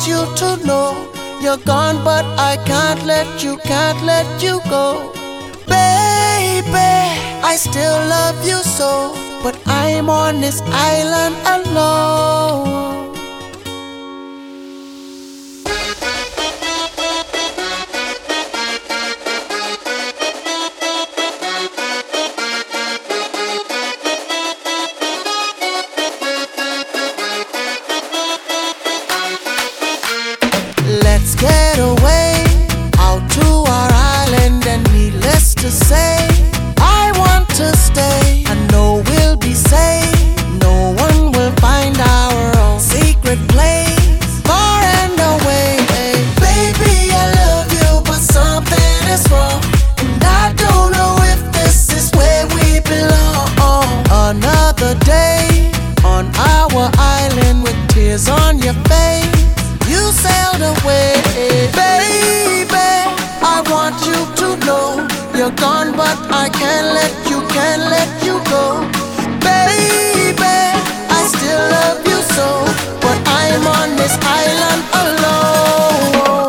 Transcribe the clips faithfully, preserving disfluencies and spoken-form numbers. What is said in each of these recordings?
want you to know you're gone, but I can't let you, can't let you go. Baby, I still love you so, but I'm on this island alone. Let's get away out to our island, and needless to say, I want to stay. I know we'll be safe, no one will find our own secret place, far and away. Baby, I love you, but something is wrong, and I don't know if this is where we belong. Another day on our island with tears on your face, you sailed away. Baby, I want you to know you're gone, but I can't let you, can't let you go. Baby, I still love you so, but I'm on this island alone.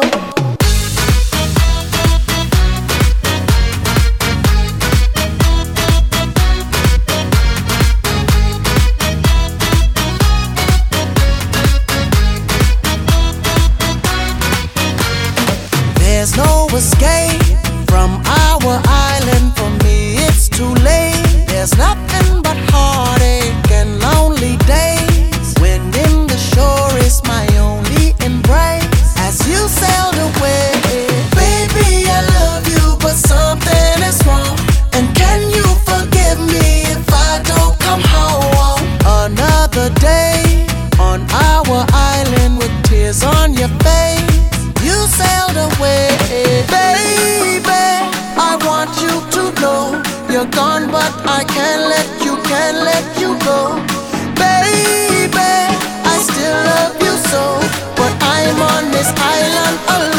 There's no escape from our island. For me, it's too late. There's nothing but heartache and lonely days. Wind in the shore is my only embrace as you sailed away. Baby, I love you, but something is wrong, and can you forgive me if I don't come home? Another day on our island with tears on your face, you sailed away. Baby, I want you to know you're gone, but I can't let you, can't let you go. Baby, I still love you so, but I'm on this island alone.